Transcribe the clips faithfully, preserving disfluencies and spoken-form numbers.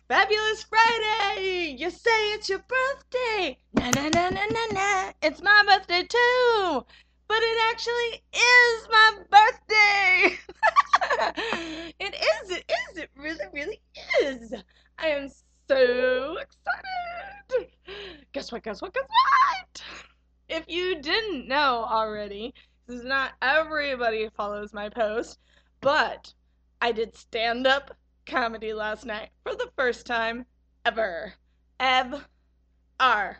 Fabulous Friday! You say it's your birthday! Na na na na na na! It's my birthday too! But it actually is my birthday! It is, it is, it really, really is! I am so excited! Guess what, guess what, guess what? If you didn't know already, this is not everybody who follows my post, but I did stand up comedy last night for the first time ever. Ev R.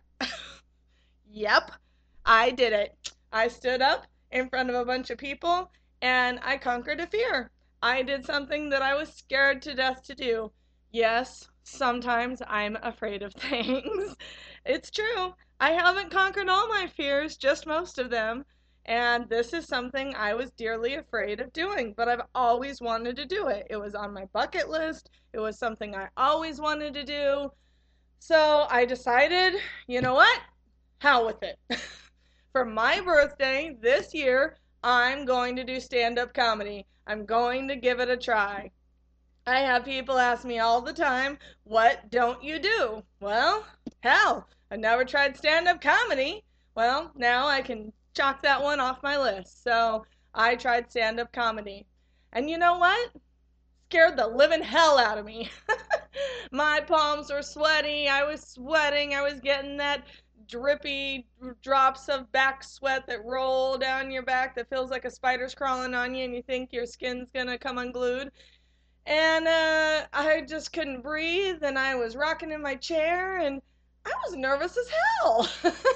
Yep, I did it. I stood up in front of a bunch of people and I conquered a fear. I did something that I was scared to death to do. Yes, sometimes I'm afraid of things. It's true. I haven't conquered all my fears, just most of them. And this is something I was dearly afraid of doing, but I've always wanted to do it. It was on my bucket list. It was something I always wanted to do. So I decided, you know what? Hell with it. For my birthday this year, I'm going to do stand-up comedy. I'm going to give it a try. I have people ask me all the time, what don't you do? Well, hell, I never tried stand-up comedy. Well, now I can chalk that one off my list. So I tried stand-up comedy. And you know what? Scared the living hell out of me. My palms were sweaty. I was sweating. I was getting that drippy drops of back sweat that roll down your back that feels like a spider's crawling on you and you think your skin's gonna come unglued. And uh, I just couldn't breathe, and I was rocking in my chair, and I was nervous as hell.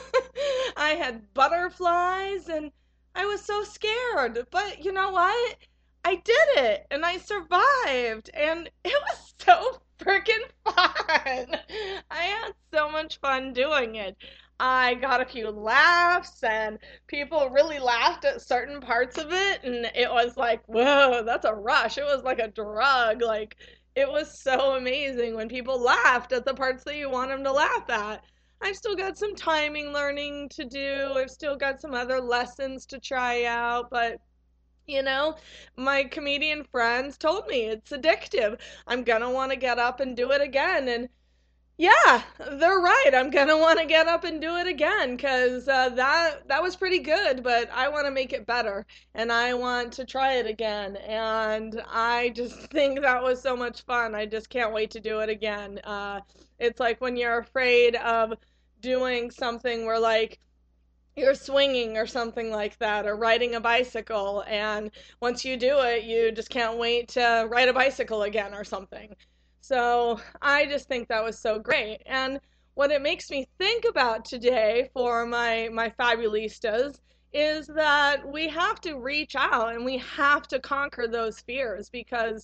I had butterflies, and I was so scared. But you know what? I did it, and I survived, and it was so freaking fun. I had so much fun doing it. I got a few laughs, and people really laughed at certain parts of it, and it was like, whoa, that's a rush. It was like a drug. Like, it was so amazing when people laughed at the parts that you want them to laugh at. I've still got some timing learning to do. I've still got some other lessons to try out, but you know, my comedian friends told me it's addictive. I'm gonna want to get up and do it again. And yeah, they're right. I'm gonna want to get up and do it again because uh, that that was pretty good, but I want to make it better and I want to try it again. And I just think that was so much fun. I just can't wait to do it again. Uh, it's like when you're afraid of doing something where like you're swinging or something like that, or riding a bicycle, and once you do it, you just can't wait to ride a bicycle again or something. So I just think that was so great. And what it makes me think about today for my my fabulistas is that we have to reach out and we have to conquer those fears because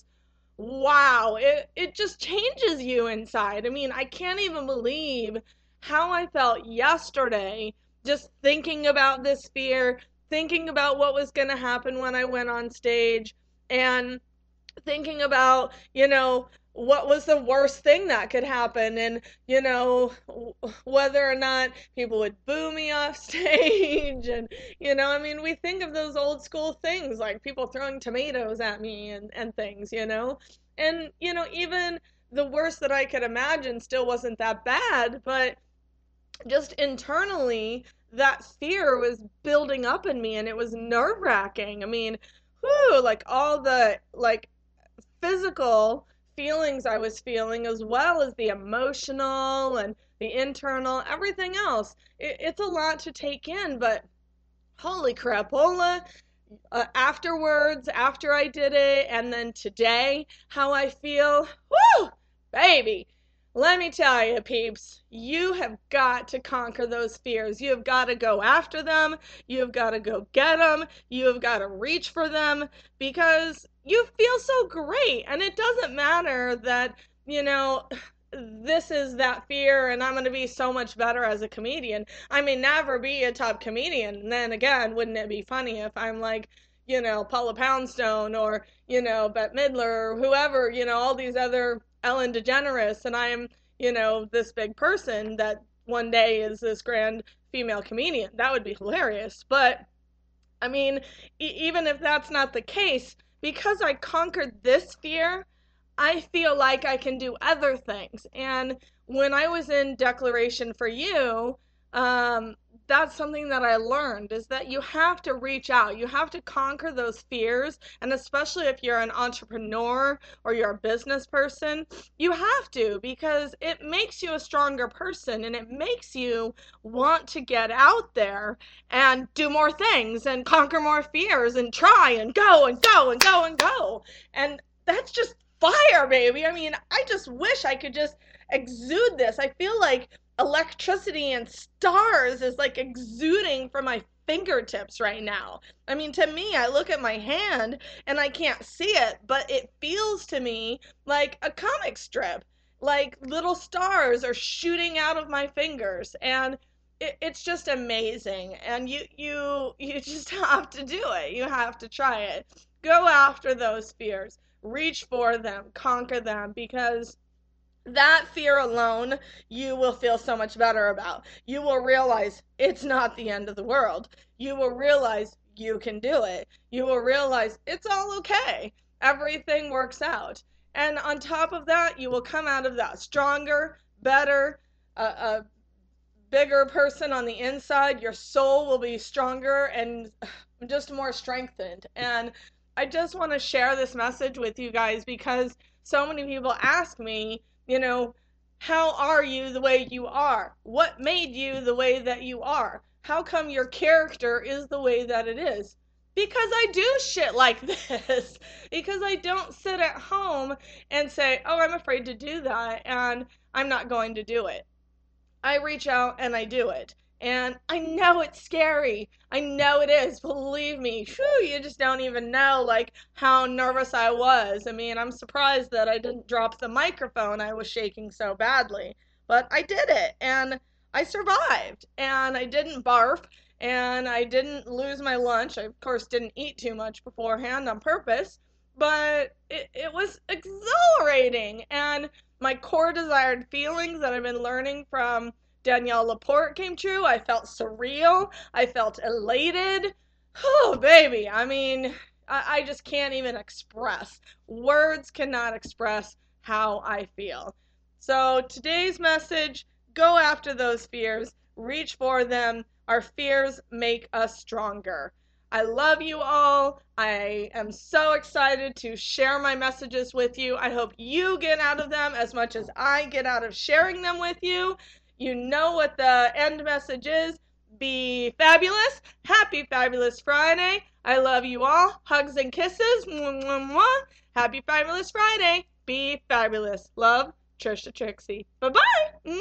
wow, it, it just changes you inside. I mean, I can't even believe how I felt yesterday just thinking about this fear, thinking about what was going to happen when I went on stage, and thinking about, you know, what was the worst thing that could happen and, you know, whether or not people would boo me off stage. And, you know, I mean, we think of those old school things like people throwing tomatoes at me and, and things, you know. And, you know, even the worst that I could imagine still wasn't that bad, but just internally, that fear was building up in me and it was nerve wracking. I mean, whew, like all the like physical feelings I was feeling, as well as the emotional and the internal, everything else. It, it's a lot to take in, but holy crapola. Uh, afterwards, after I did it, and then today, how I feel, whoo, baby. Let me tell you, peeps, you have got to conquer those fears. You have got to go after them. You have got to go get them. You have got to reach for them because you feel so great. And it doesn't matter that, you know, this is that fear and I'm going to be so much better as a comedian. I may never be a top comedian. And then again, wouldn't it be funny if I'm like, you know, Paula Poundstone or, you know, Bette Midler or whoever, you know, all these other Ellen DeGeneres, and I am, you know, this big person that one day is this grand female comedian. That would be hilarious. But, I mean, e- even if that's not the case, because I conquered this fear, I feel like I can do other things. And when I was in Declaration for You, um, that's something that I learned is that you have to reach out. You have to conquer those fears. And especially if you're an entrepreneur or you're a business person, you have to, because it makes you a stronger person and it makes you want to get out there and do more things and conquer more fears and try and go and go and go and go. And that's just fire, baby. I mean, I just wish I could just exude this. I feel like electricity and stars is like exuding from my fingertips right now. I mean, to me, I look at my hand and I can't see it, but it feels to me like a comic strip. Like little stars are shooting out of my fingers, and it, it's just amazing. And you you you just have to do it. You have to try it. Go after those fears. Reach for them, conquer them, because that fear alone you will feel so much better about. You will realize it's not the end of the world. You will realize you can do it. You will realize it's all okay. Everything works out. And on top of that, you will come out of that stronger, better, a, a bigger person on the inside. Your soul will be stronger and just more strengthened. And I just want to share this message with you guys because so many people ask me, you know, how are you the way you are? What made you the way that you are? How come your character is the way that it is? Because I do shit like this. Because I don't sit at home and say, oh, I'm afraid to do that and I'm not going to do it. I reach out and I do it. And I know it's scary. I know it is. Believe me. Whew, you just don't even know like how nervous I was. I mean, I'm surprised that I didn't drop the microphone. I was shaking so badly. But I did it and I survived. And I didn't barf and I didn't lose my lunch. I, of course, didn't eat too much beforehand on purpose. But it, it was exhilarating. And my core desired feelings that I've been learning from Danielle Laporte came true. I felt surreal. I felt elated. Oh, baby. I mean, I, I just can't even express. Words cannot express how I feel. So today's message, go after those fears. Reach for them. Our fears make us stronger. I love you all. I am so excited to share my messages with you. I hope you get out of them as much as I get out of sharing them with you. You know what the end message is. Be fabulous. Happy Fabulous Friday. I love you all. Hugs and kisses. Mwah, mwah, mwah. Happy Fabulous Friday. Be fabulous. Love, Trisha Trixie. Bye-bye.